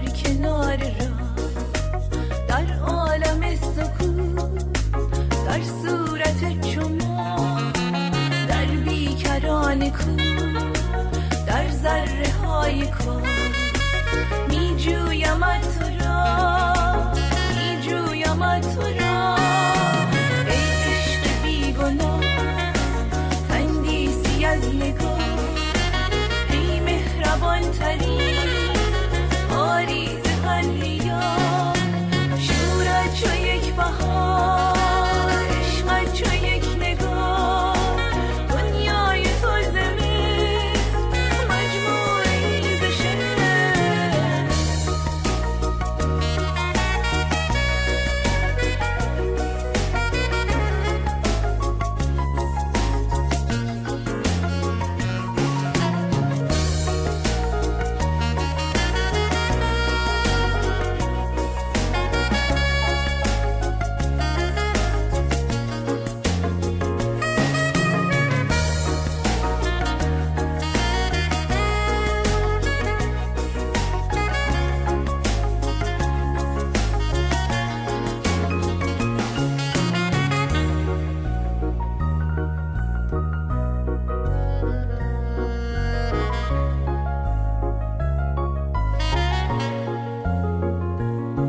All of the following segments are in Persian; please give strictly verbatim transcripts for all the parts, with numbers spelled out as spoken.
کنار راه، در عالم سکوت، در صورت شما، در بیکران کو، در ذره های کار می جویم تو را، می جویم تو را. ای عشق بیگناه، تندیسی از نگاه، ای مهربان ترین آریز قلبیا. شورت چو یک بهار، عشقت چو یک نگاه، دنیای تو زمین مجموعی ز شعر.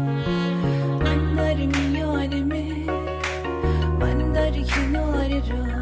من در میان مه، من در کنار راه،